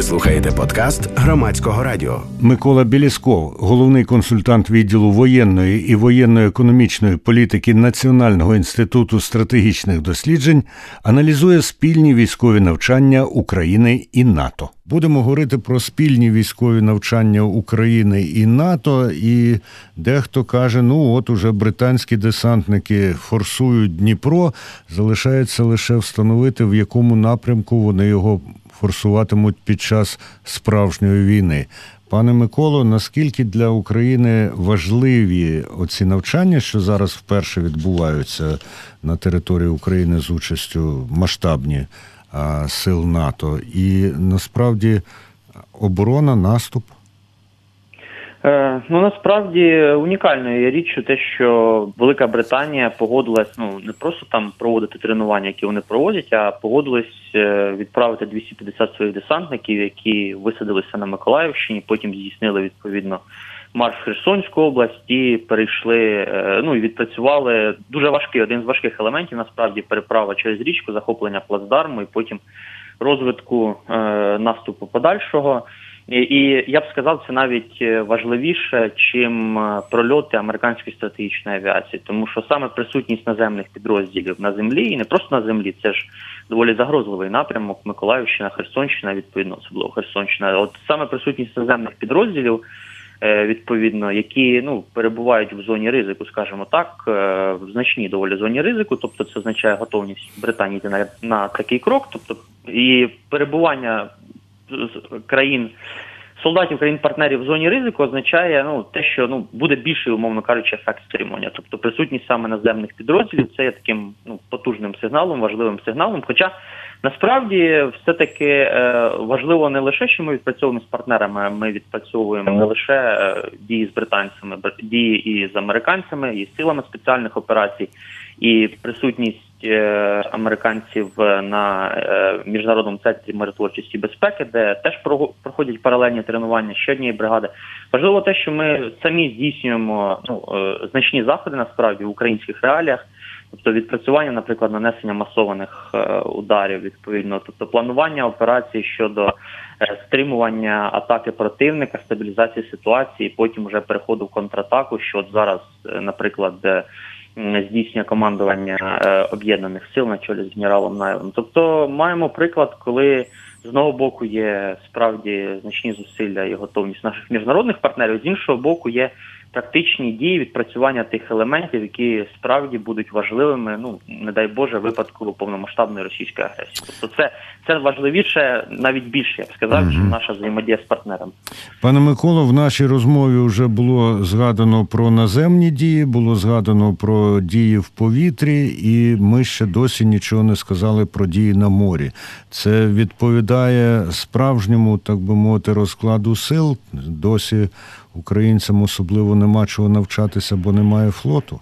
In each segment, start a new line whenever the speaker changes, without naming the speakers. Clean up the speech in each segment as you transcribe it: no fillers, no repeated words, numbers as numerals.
Ви слухаєте подкаст Громадського радіо.
Микола Білісков, головний консультант відділу воєнної і воєнно-економічної політики Національного інституту стратегічних досліджень, аналізує спільні військові навчання України і НАТО. Будемо говорити про спільні військові навчання України і НАТО, і дехто каже, от уже британські десантники форсують Дніпро, залишається лише встановити, в якому напрямку вони його форсуватимуть під час справжньої війни. Пане Миколо, наскільки для України важливі оці навчання, що зараз вперше відбуваються на території України з участю масштабні сил НАТО, і насправді оборона, наступ?
Насправді унікальною є річчю те, що Велика Британія погодилась не просто там проводити тренування, які вони проводять, а погодилась відправити 250 своїх десантників, які висадилися на Миколаївщині, потім здійснили відповідно марш в Херсонську область і перейшли, і відпрацювали дуже важкий, один з важких елементів, насправді, переправа через річку, захоплення плацдарму і потім розвитку наступу подальшого. І я б сказав, це навіть важливіше, чим прольоти американської стратегічної авіації, тому що саме присутність наземних підрозділів на землі, і не просто на землі, це ж доволі загрозливий напрямок, Миколаївщина, Херсонщина, відповідно, особливо Херсонщина. От саме присутність наземних підрозділів, відповідно, які перебувають в зоні ризику, скажімо так, в значній доволі зоні ризику, тобто це означає готовність Британії йти на такий крок, тобто і перебування солдатів країн-партнерів в зоні ризику означає те, що буде більший, умовно кажучи, ефект стримування. Тобто присутність саме наземних підрозділів це є таким потужним сигналом, важливим сигналом. Хоча насправді все-таки важливо не лише, що ми відпрацьовуємо з партнерами, ми відпрацьовуємо не лише дії з британцями, дії і з американцями, і з силами спеціальних операцій, і присутність американців на Міжнародному центрі миротворчості і безпеки, де теж проходять паралельні тренування ще однієї бригади. Важливо те, що ми самі здійснюємо значні заходи, насправді, в українських реаліях, тобто відпрацювання, наприклад, нанесення масованих ударів, відповідно, тобто планування операцій щодо стримування атаки противника, стабілізації ситуації, потім вже переходу в контратаку, що от зараз, наприклад, здійснює командування об'єднаних сил на чолі з генералом Наєвим. Тобто маємо приклад, коли з одного боку є справді значні зусилля і готовність наших міжнародних партнерів, з іншого боку є практичні дії відпрацювання тих елементів, які справді будуть важливими, не дай Боже, в випадку повномасштабної російської агресії. Тобто це важливіше, навіть більше, я б сказав, ніж наша взаємодія з партнерами.
Пане Миколо, в нашій розмові вже було згадано про наземні дії, було згадано про дії в повітрі, і ми ще досі нічого не сказали про дії на морі. Це відповідає справжньому, так би мовити, розкладу сил? Досі українцям особливо нема чого навчатися, бо немає флоту?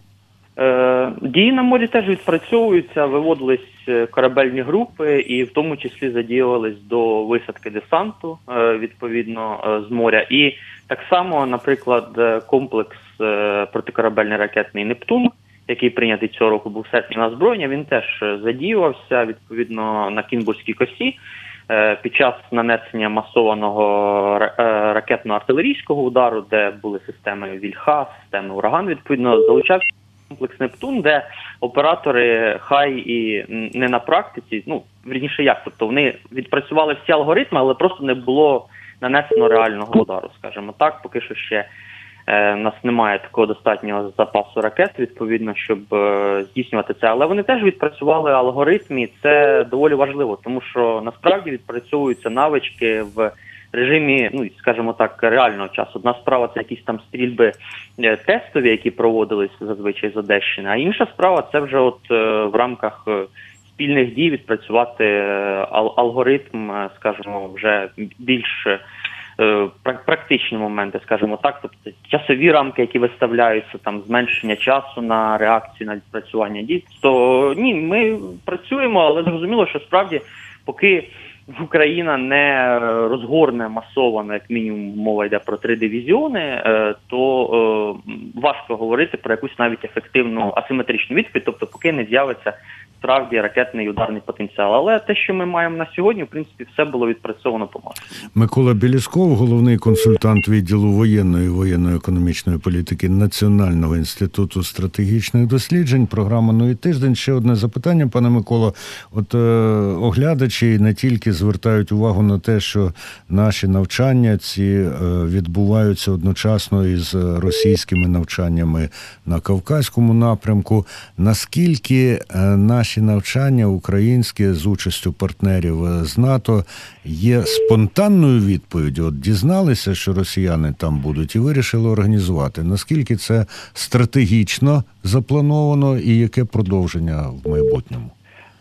Дії на морі теж відпрацьовуються, виводились корабельні групи і в тому числі задіювались до висадки десанту, відповідно, з моря. І так само, наприклад, комплекс протикорабельний ракетний «Нептун», який прийнятий цього року був в серпні на озброєння, він теж задіювався, відповідно, на Кінбурзькій косі під час нанесення масованого ракетно-артилерійського удару, де були системи «Вільха», системи «Ураган», відповідно, залучався комплекс «Нептун», де оператори хай і не на практиці, вірніше як, тобто вони відпрацювали всі алгоритми, але просто не було нанесено реального удару, скажімо так, поки що ще у нас немає такого достатнього запасу ракет, відповідно, щоб здійснювати це. Але вони теж відпрацювали алгоритм, і це доволі важливо, тому що насправді відпрацьовуються навички в режимі, скажімо так, реального часу. Одна справа – це якісь там стрільби тестові, які проводились зазвичай з Одещини, а інша справа – це вже в рамках спільних дій відпрацювати алгоритм, скажімо, вже більш практичні моменти, скажімо так, тобто часові рамки, які виставляються, там зменшення часу на реакцію, на відпрацювання дій. То ні, ми працюємо, але зрозуміло, що справді поки Україна не розгорне масово, як мінімум мова йде про 3 дивізіони, то важко говорити про якусь навіть ефективну асиметричну відповідь, тобто поки не з'явиться справді ракетний і ударний потенціал. Але те, що ми маємо на сьогодні, в принципі, все було відпрацьовано по максимуму.
Микола Білісков, головний консультант відділу воєнної і воєнно-економічної політики Національного інституту стратегічних досліджень. Програма «Ну і тиждень». Ще одне запитання, пане Миколо. От оглядачі не тільки звертають увагу на те, що наші навчання ці відбуваються одночасно із російськими навчаннями на Кавказькому напрямку. Наскільки наші навчання українські з участю партнерів з НАТО є спонтанною відповіддю? От дізналися, що росіяни там будуть і вирішили організувати. Наскільки це стратегічно заплановано і яке продовження в майбутньому?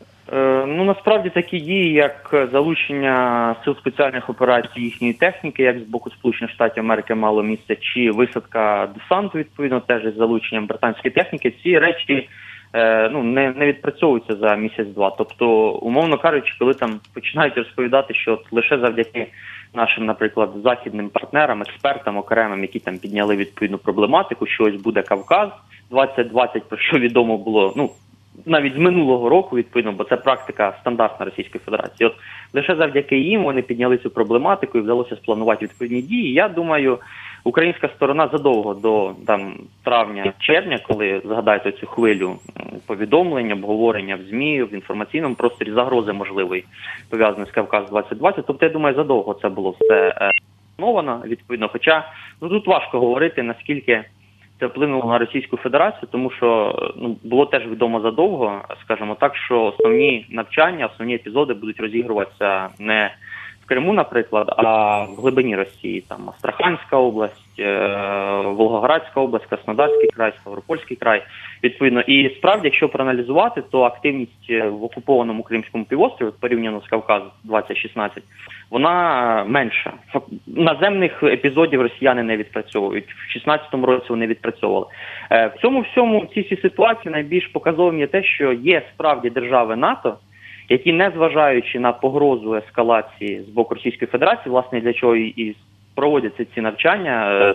Насправді такі дії, як залучення сил спеціальних операцій їхньої техніки, як з боку Сполучених Штатів Америки мало місце, чи висадка десанту, відповідно, теж із залученням британської техніки, ці речі не відпрацьовуються за місяць-два. Тобто, умовно кажучи, коли там починають розповідати, що от лише завдяки нашим, наприклад, західним партнерам, експертам окремим, які там підняли відповідну проблематику, що ось буде Кавказ 2020, про що відомо було, навіть з минулого року, відповідно, бо це практика стандартна Російської Федерації. От лише завдяки їм вони підняли цю проблематику і вдалося спланувати відповідні дії. Я думаю, українська сторона задовго до травня-червня, коли згадаєте цю хвилю повідомлень, обговорення в ЗМІ, в інформаційному просторі, загрози можливої, пов'язані з Кавказ-2020, тобто, я думаю, задовго це було все плановано, відповідно. Хоча тут важко говорити, наскільки це вплинуло на Російську Федерацію, тому що було теж відомо задовго, скажімо так, що основні навчання, основні епізоди будуть розігруватися не в Криму, наприклад, а в глибині Росії. Там Астраханська область, Волгоградська область, Краснодарський край, Ставропольський край. Відповідно, і справді, якщо проаналізувати, то активність в окупованому Кримському півострові, порівняно з Кавказ-2016, вона менша. Наземних епізодів росіяни не відпрацьовують. В 2016 році вони відпрацьовували. В цьому всьому, в цій всій ситуації найбільш показовим є те, що є справді держави НАТО, які, незважаючи на погрозу ескалації з боку Російської Федерації, власне, для чого і проводяться ці навчання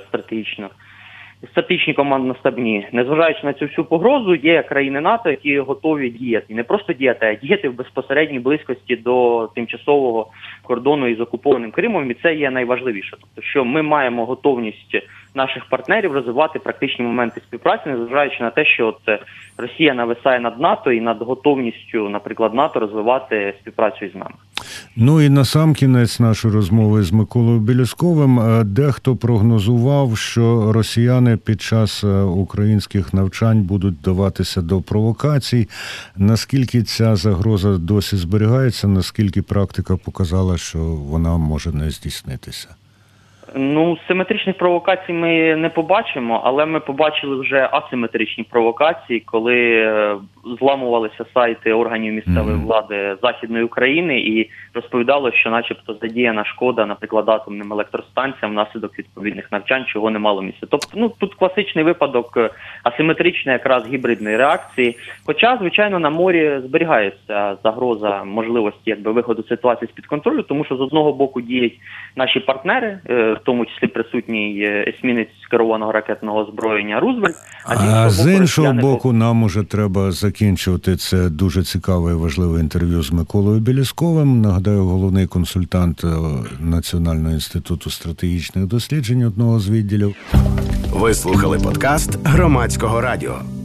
стратегічні командно-штабні, незважаючи на цю всю погрозу, є країни НАТО, які готові діяти. І не просто діяти, а діяти в безпосередній близькості до тимчасового кордону із окупованим Кримом, і це є найважливіше. Тобто, що ми маємо готовність наших партнерів розвивати практичні моменти співпраці, незважаючи на те, що от Росія нависає над НАТО і над готовністю, наприклад, НАТО розвивати співпрацю із нами.
Ну і насамкінець нашої розмови з Миколою Білісковим. Дехто прогнозував, що росіяни під час українських навчань будуть вдаватися до провокацій. Наскільки ця загроза досі зберігається, наскільки практика показала, що вона може не здійснитися?
Симетричних провокацій ми не побачимо, але ми побачили вже асиметричні провокації, коли зламувалися сайти органів місцевої влади Західної України і розповідало, що начебто задіяна шкода, наприклад, атомним електростанціям внаслідок відповідних навчань, чого не мало місця. Тобто, тут класичний випадок асиметричної якраз гібридної реакції. Хоча, звичайно, на морі зберігається загроза можливості виходу ситуації з-під контролю, тому що з одного боку діють наші партнери, в тому числі присутній есмінець керованого ракетного озброєння «Рузвельт».
А з іншого боку, нам уже треба закінчувати це дуже цікаве і важливе інтерв'ю з Миколою Білісковим. Нагадаю, головний консультант Національного інституту стратегічних досліджень, одного з відділів.
Ви слухали подкаст Громадського радіо.